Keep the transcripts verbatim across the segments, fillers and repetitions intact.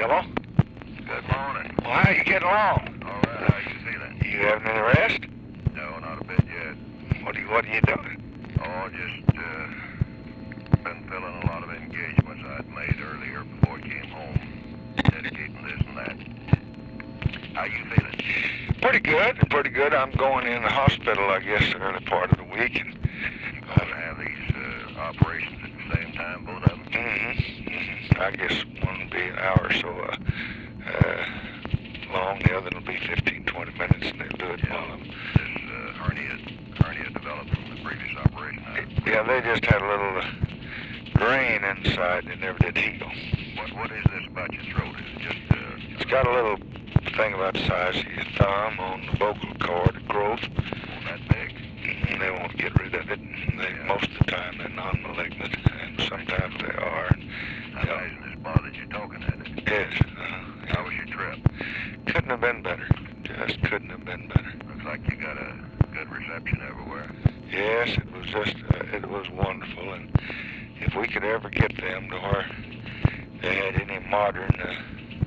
Hello? Good morning. Well, how you getting along? All right, how you feeling? You having any rest? No, not a bit yet. What are you, what are you doing? Oh, just, uh, been filling a lot of engagements I'd made earlier before I came home. Dedicating this and that. How you feeling? Pretty good, pretty good. I'm going in the hospital, I guess, the early part of the week. And, You going to have these, uh, operations at the same time, both of them? mm-hmm, mm-hmm. I guess one will be an hour or so, uh, uh, long. The other will be fifteen, twenty minutes, and they'll do it Yeah. while I'm... This, uh, hernia, hernia developed from the previous operation. Huh? Yeah, they just had a little uh, drain inside and it never did heal. What, what is this about your throat? Is it just, uh... It's got a little thing about the size of your thumb on the vocal cord, the growth. Oh, that big? And they won't get rid of it. They, Yeah. Most of the time they're non-malignant, and sometimes they are. I imagine this bothered you talking at it. Yes. Uh, How was your trip? couldn't have been better. Just couldn't have been better. Looks like you got a good reception everywhere. Yes, it was just, uh, it was wonderful. And if we could ever get them to where they had any modern uh,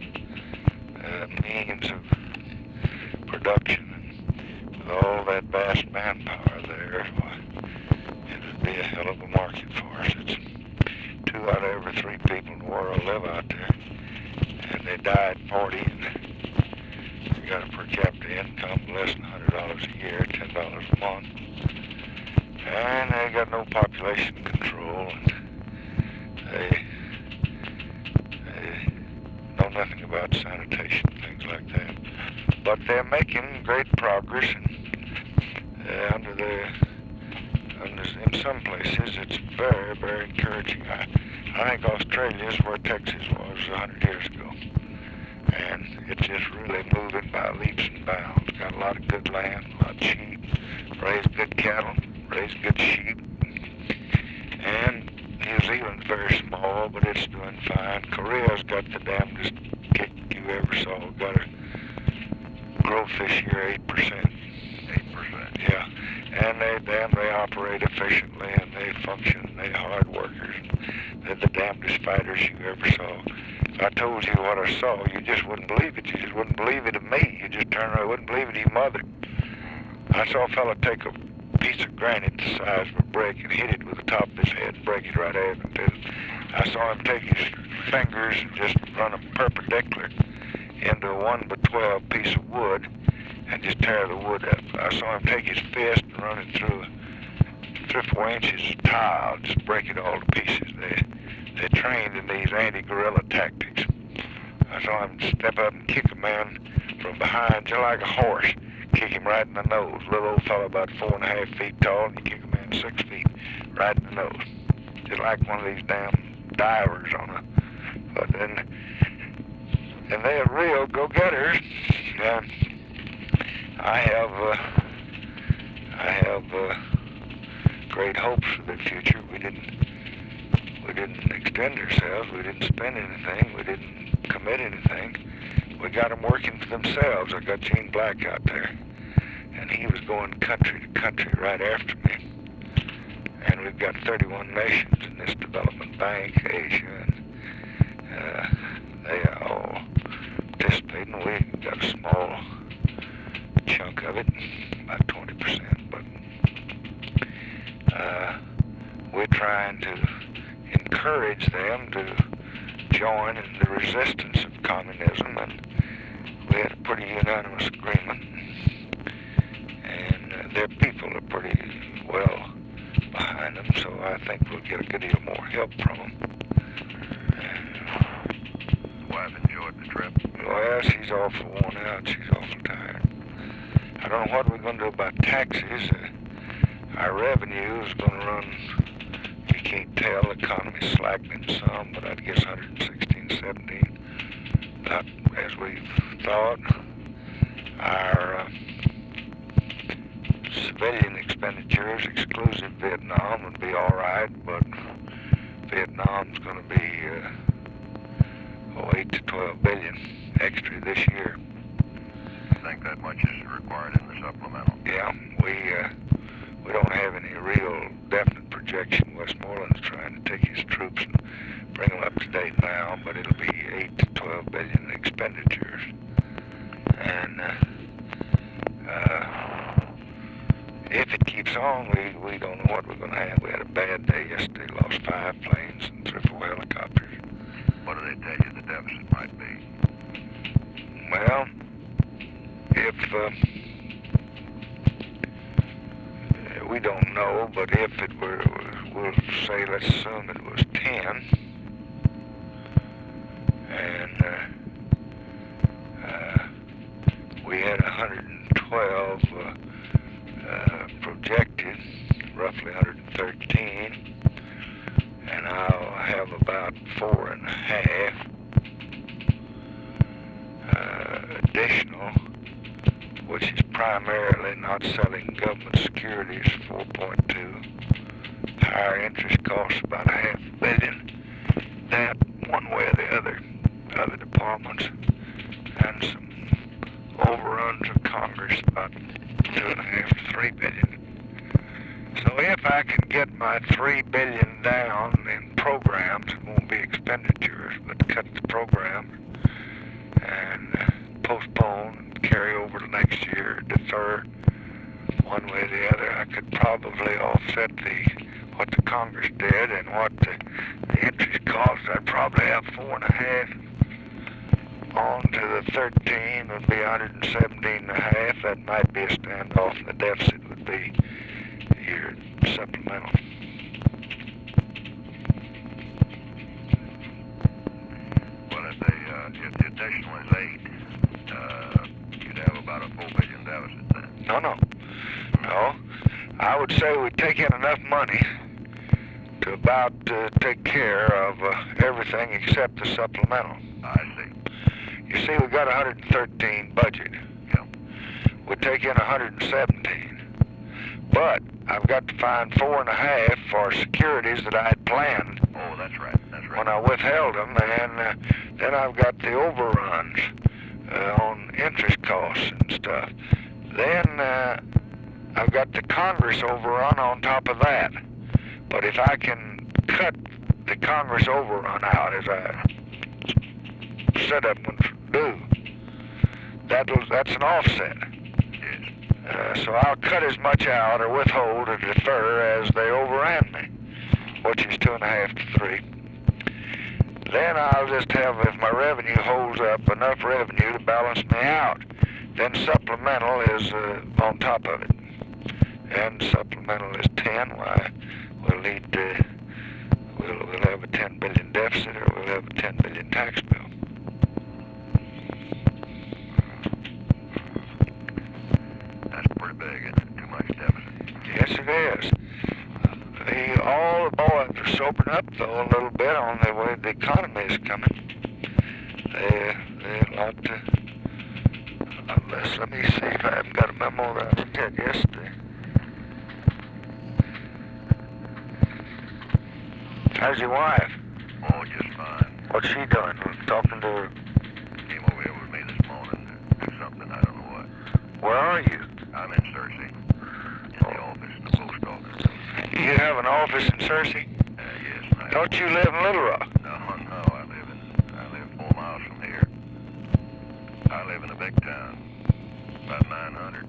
uh, means of production, and with all that vast manpower there, why, it would be a hell of a market for us. It's two out of every three people in the world live out there, and they die at forty, and they got a per capita income of less than one hundred dollars a year, ten dollars a month, and they got no population control, and they, they know nothing about sanitation, things like that. But they're making great progress, and uh, under the under, in some places it's very, very encouraging. I, I think Australia is where Texas was a hundred years ago, and it's just really moving by leaps and bounds. Got a lot of good land, a lot of sheep, raise good cattle, raise good sheep, and New Zealand's very small, but it's doing fine. Korea's got the damnedest kick you ever saw. Got a growth this year eight percent. Eight percent. Yeah, and they damn they operate efficiently, and they function, and they're hard workers. They're the damnedest fighters you ever saw. If I told you what I saw, you just wouldn't believe it. You just wouldn't believe it of me. You just turn around, wouldn't believe it of your mother. I saw a fella take a piece of granite the size of a brick and hit it with the top of his head and break it right out of it. I saw him take his fingers and just run them perpendicular into a one by twelve piece of wood and just tear the wood up. I saw him take his fist and run it through three or four inches of tile, just break it all to pieces. They, they trained in these anti-guerrilla tactics. I saw him step up and kick a man from behind, just like a horse, kick him right in the nose. Little old fellow about four and a half feet tall, and you kick a man six feet right in the nose. Just like one of these damn divers on a, but then, and they're real go-getters. And I have, uh, I have uh, great hopes for the future. We didn't, we didn't extend ourselves. We didn't spend anything. We didn't commit anything. We got them working for themselves. I got Gene Black out there, and he was going country to country right after me. And we've got thirty-one nations in this development bank, Asia, and uh, they are all participating. We got a small chunk of it, about twenty percent, but uh, we're trying to encourage them to join in the resistance of communism, and we had a pretty unanimous agreement, and uh, their people are pretty well behind them, so I think we'll get a good deal more help from them. Wife enjoyed the trip. Well, she's awful worn out. She's awful tired. I don't know what we're going to do about taxes. Uh, our revenue is going to run, you can't tell, the economy's slackening some, but I'd guess one hundred sixteen, seventeen. Not as we've thought. Our uh, civilian expenditures, exclusive Vietnam, would be all right, but Vietnam's going to be uh, oh, eight to twelve billion extra this year. I think that much is required in the supplemental. Yeah, we uh, we don't have any real definite projection. Westmoreland's trying to take his troops and bring them up to date now, but it'll be eight to twelve billion in expenditures. And uh, uh, if it keeps on, we, we don't know what we're going to have. We had a bad day yesterday, lost five planes and three or four helicopters. What do they tell you the deficit might be? Well, if uh, we don't know, but if it were, we'll say, let's assume it was ten, and uh, uh, we had one hundred twelve uh, uh, projected, roughly one hundred thirteen, and I'll have about four and a half uh, additional, which is primarily not selling government securities, four point two, higher interest costs, about a half a billion, that one way or the other, other departments, and some overruns of Congress, about two and a half to three billion. So if I can get my three billion down in programs, it won't be expenditures, but cut the program and uh, postpone, carry over to next year, defer one way or the other, I could probably offset the what the Congress did and what the, the interest costs. I'd probably have four and a half on to the thirteen would be one hundred seventeen and a half. That might be a standoff, and the deficit would be your supplemental. Well, if they, uh, if the additional is eight, uh, you'd have about a four billion deficit then. No, no, no. I would say we take in enough money to about uh, take care of uh, everything except the supplemental. I see. You see, we got one hundred thirteen budget. Yeah. We take in one hundred seventeen, but I've got to find four and a half for securities that I had planned. Oh, that's right. That's right. When I withheld them, and uh, then I've got the overruns uh, on interest costs and stuff. Then uh, I've got the Congress overrun on top of that. But if I can cut the Congress overrun out, as I said I would do, that'll, that's an offset. Yes. Uh, so I'll cut as much out or withhold or defer as they overran me, which is two and a half to three. Then I'll just have, if my revenue holds up, enough revenue to balance me out. Then supplemental is uh, on top of it. And supplemental is ten. Why, we'll need to, we'll, we'll have a ten billion deficit, or we'll have a ten billion tax bill. That's pretty big, isn't it? Too much deficit. Yes, it is. The, all the boys are sobering up, though, a little bit on the way the economy is coming. They, they like to, unless, let me see if I haven't got a memo that I looked at yesterday. How's your wife? Oh, just fine. What's she doing? Talking to her. Came over here with me this morning to do something, I don't know what. Where are you? I'm in Searcy, in the office, the post office. You have an office in Searcy? Uh, yes, I Don't you live in Little Rock? No, no, I live in, I live four miles from here. I live in a big town, about nine hundred.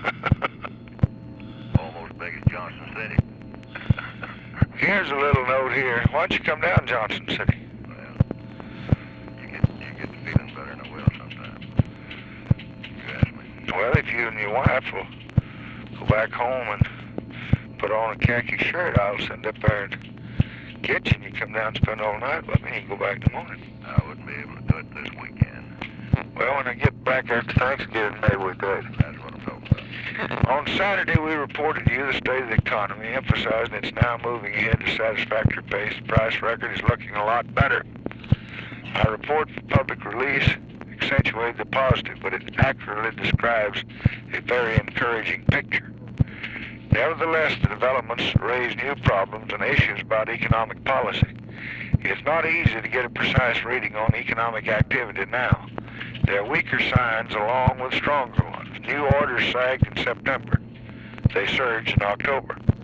Almost big as Johnson City. Here's a little note here. Why don't you come down Johnson City? Well, you get, you get the feeling better than I will sometimes. You ask me. Well, if you and your wife will go back home and put on a khaki shirt, I'll send up there and get you, and you come down and spend all night with me, and you can go back in the morning. I wouldn't be able to do it this weekend. Well, when I get back after Thanksgiving, maybe we could. That's what I'm talking about. On Saturday, we reported to you the state of the economy, emphasizing it's now moving ahead at a satisfactory pace. The price record is looking a lot better. Our report for public release accentuated the positive, but it accurately describes a very encouraging picture. Nevertheless, the developments raise new problems and issues about economic policy. It's not easy to get a precise reading on economic activity now. There are weaker signs along with stronger ones. New orders sagged in September. They surged in October.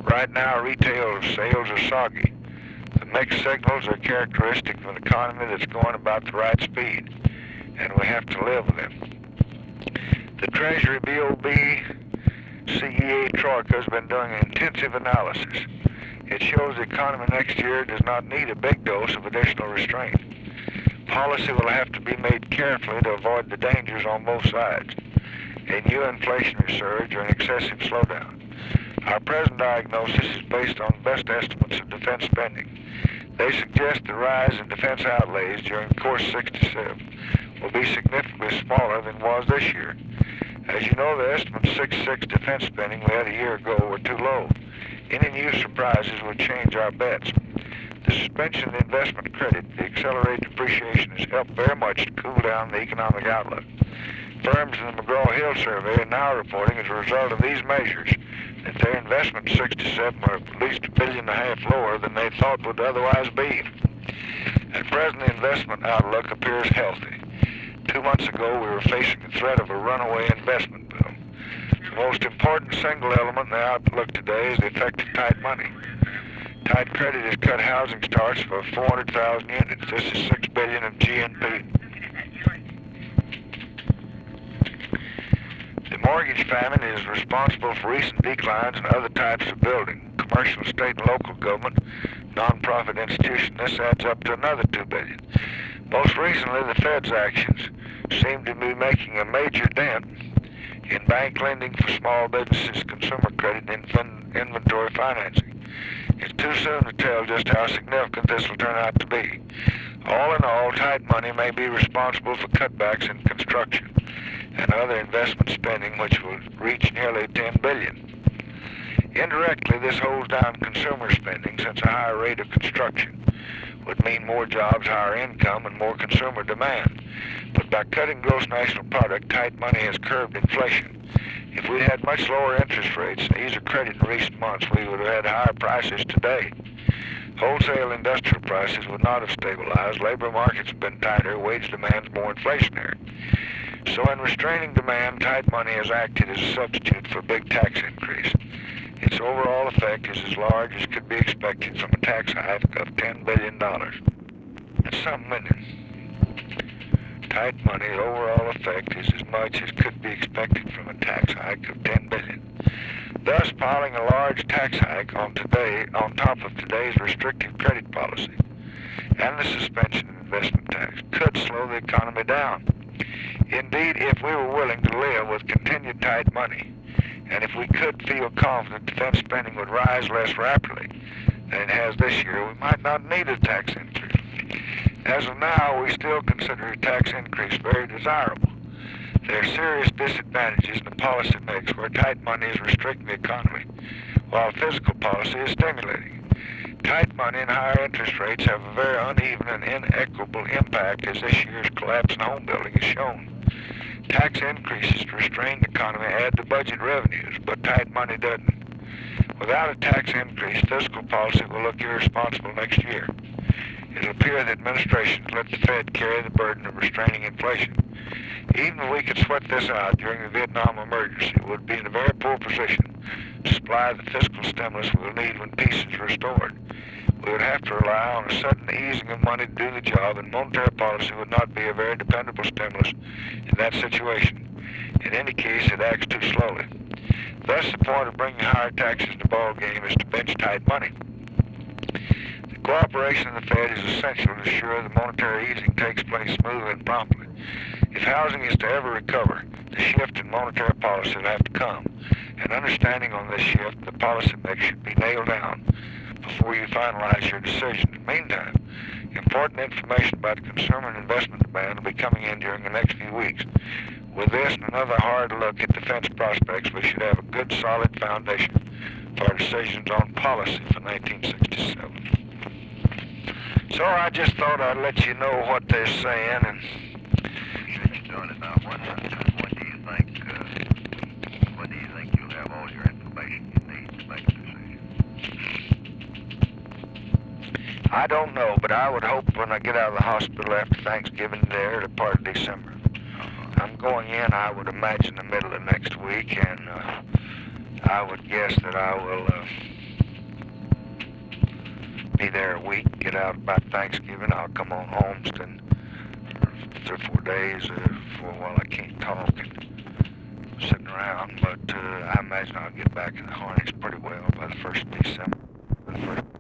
Right now, retail sales are soggy. The mixed signals are characteristic of an economy that's going about the right speed, and we have to live with them. The Treasury B O B C E A Troika has been doing an intensive analysis. It shows the economy next year does not need a big dose of additional restraint. Policy will have to be made carefully to avoid the dangers on both sides, a new inflationary surge or an excessive slowdown. Our present diagnosis is based on best estimates of defense spending. They suggest the rise in defense outlays during the course of sixty-seven will be significantly smaller than was this year. As you know, the estimates of sixty-six defense spending we had a year ago were too low. Any new surprises would change our bets. The suspension of the investment credit, the accelerated depreciation, has helped very much to cool down the economic outlook. Firms in the McGraw-Hill survey are now reporting as a result of these measures that their investments in sixty-seven are at least a billion and a half lower than they thought would otherwise be. At present, the investment outlook appears healthy. Two months ago, we were facing the threat of a runaway investment boom. The most important single element in the outlook today is the effect of tight money. Tight credit has cut housing starts for four hundred thousand units. This is six billion dollars of G N P. The mortgage famine is responsible for recent declines in other types of building, commercial, state, and local government, non-profit institutions. This adds up to another two billion dollars. Most recently, the Fed's actions seem to be making a major dent in bank lending for small businesses, consumer credit, and inventory financing. It's too soon to tell just how significant this will turn out to be. All in all, tight money may be responsible for cutbacks in construction and other investment spending, which will reach nearly ten billion dollars. Indirectly, this holds down consumer spending, since a higher rate of construction would mean more jobs, higher income, and more consumer demand. But by cutting gross national product, tight money has curbed inflation. If we'd had much lower interest rates and ease of credit in recent months, we would have had higher prices today. Wholesale industrial prices would not have stabilized. Labor markets have been tighter. Wage demand's more inflationary. So in restraining demand, tight money has acted as a substitute for a big tax increase. Its overall effect is as large as could be expected from a tax hike of ten billion dollars. That's some million. Tight money, the overall effect is as much as could be expected from a tax hike of ten billion dollars. Thus, piling a large tax hike on today, on top of today's restrictive credit policy and the suspension of investment tax could slow the economy down. Indeed, if we were willing to live with continued tight money, and if we could feel confident defense spending would rise less rapidly than it has this year, we might not need a tax increase. As of now, we still consider a tax increase very desirable. There are serious disadvantages in the policy mix where tight money is restricting the economy, while fiscal policy is stimulating. Tight money and higher interest rates have a very uneven and inequitable impact, as this year's collapse in home building has shown. Tax increases to restrain the economy add to budget revenues, but tight money doesn't. Without a tax increase, fiscal policy will look irresponsible next year. It will appear the administration has let the Fed carry the burden of restraining inflation. Even if we could sweat this out during the Vietnam emergency, we would be in a very poor position to supply the fiscal stimulus we will need when peace is restored. We would have to rely on a sudden easing of money to do the job, and monetary policy would not be a very dependable stimulus in that situation. In any case, it acts too slowly. Thus, the point of bringing higher taxes to the ballgame is to bench tight money. The cooperation of the Fed is essential to ensure the monetary easing takes place smoothly and promptly. If housing is to ever recover, the shift in monetary policy will have to come. And understanding on this shift, the policy mix should be nailed down before you finalize your decision. In the meantime, important information about the consumer and investment demand will be coming in during the next few weeks. With this and another hard look at defense prospects, we should have a good, solid foundation for our decisions on policy for nineteen sixty-seven. So I just thought I'd let you know what they're saying. And You're doing it now. When, when do you think? Uh, when do you think you'll have all your information you need to make a decision? I don't know, but I would hope when I get out of the hospital after Thanksgiving there, the part of December. I'm going in, I would imagine, the middle of next week, and uh, I would guess that I will uh, be there a week, get out about Thanksgiving. I'll come on Homestead three or four days uh, for a while I can't talk and sitting around. But uh, I imagine I'll get back in the harness pretty well by the first of December. The first